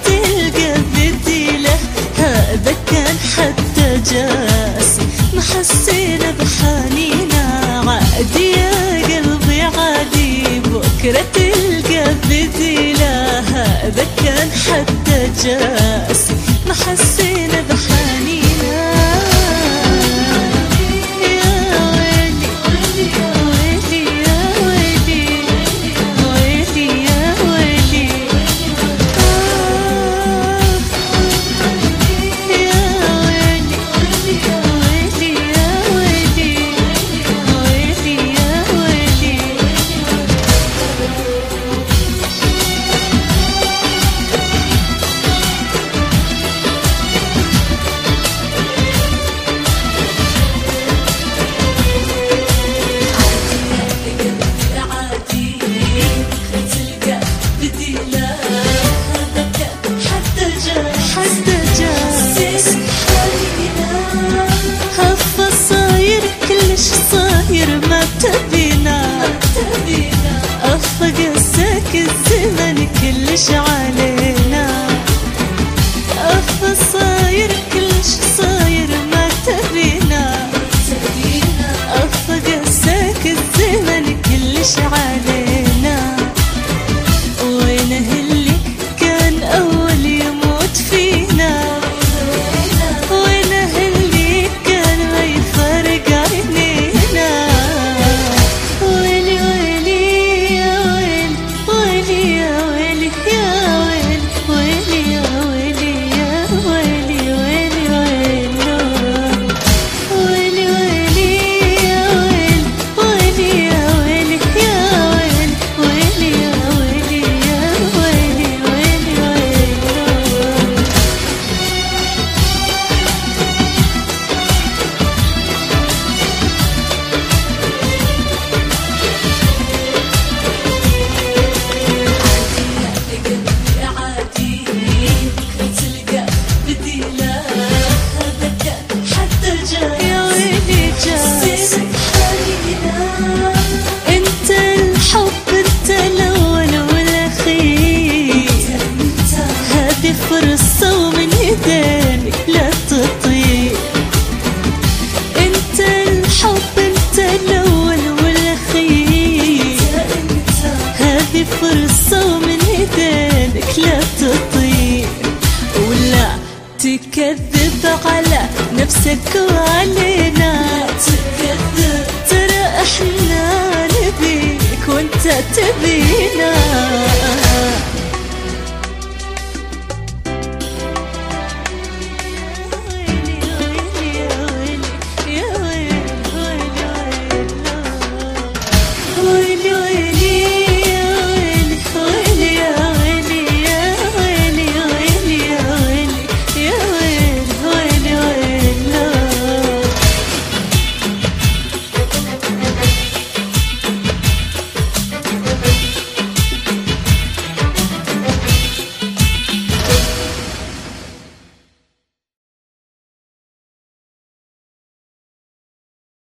تلقى بديله، هذا كان حتى جاسي ما حسينا بحنينه. عادي يا قلبي عادي بكرة تلقى بديله، هذا كان حتى جاسي ما حسينا بحنينه. أفق الساك الزمن كلش علينا، أفق صاير كلش صاير ما تبينا، أفق الساك الزمن كلش علينا. وينه اللي كان أول يموت فينا، وينه اللي كان ما يفارق عينينا. انت الحب انت الاول والاخير، هذه فرصة ومن ايدينك لا تطير. انت الحب انت الاول والاخير، هذه فرصة ومن ايدينك لا تطير. ولا تكذب على نفسك وعلينا، تكذب ترى احنا نبيك وانت تبينا.